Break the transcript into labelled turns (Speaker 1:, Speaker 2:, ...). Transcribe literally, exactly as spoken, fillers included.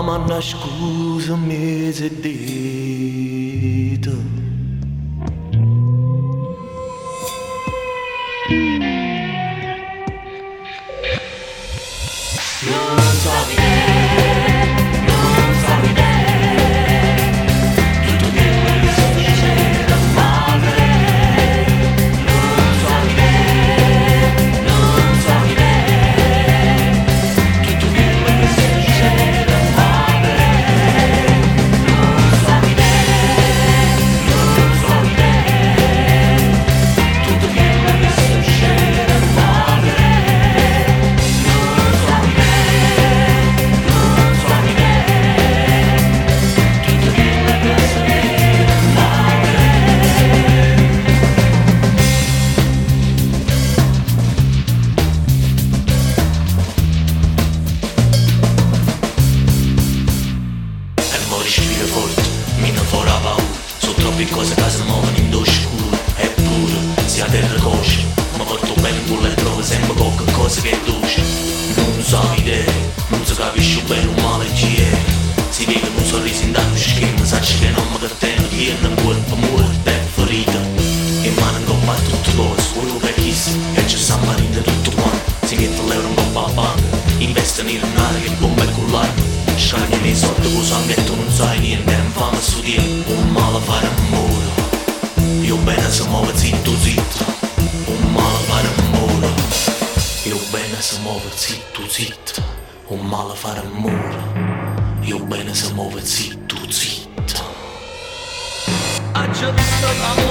Speaker 1: manna scusa mi si è detto. Non so vedere, non so vedere tutto quello che succede a male. Non so vedere, non so vedere tutto quello che succede a male. Non so vedere, non so vedere tutto quello che succede a male. Respira forte, mi non farà paura. Sono troppe cose che si muovono in do scuro. Eppure, si a terra cosce, ma porto bene con le prove sempre qualche cosa che è dolce. Non so idee, non si capisce bene o male chi è. Si vede un sorriso in tanto schema, sai che non mi cateno di un corpo morto e ferita. E mano in coppa a tutte cose, quello che chissà, e c'è San Marino tutto quanto. Si mette l'euro in coppa a banca, investe in un'area che bomba e con l'arma. Scagli nei soldi con sangue e tu non sai niente, non fammi studiare, un male fare amore. Io bene se muove zitto zitto, un male fare amore. Io bene se muove zitto zitto, un male fare amore. Io bene se muove zitto zitto. Ha già visto l'amore.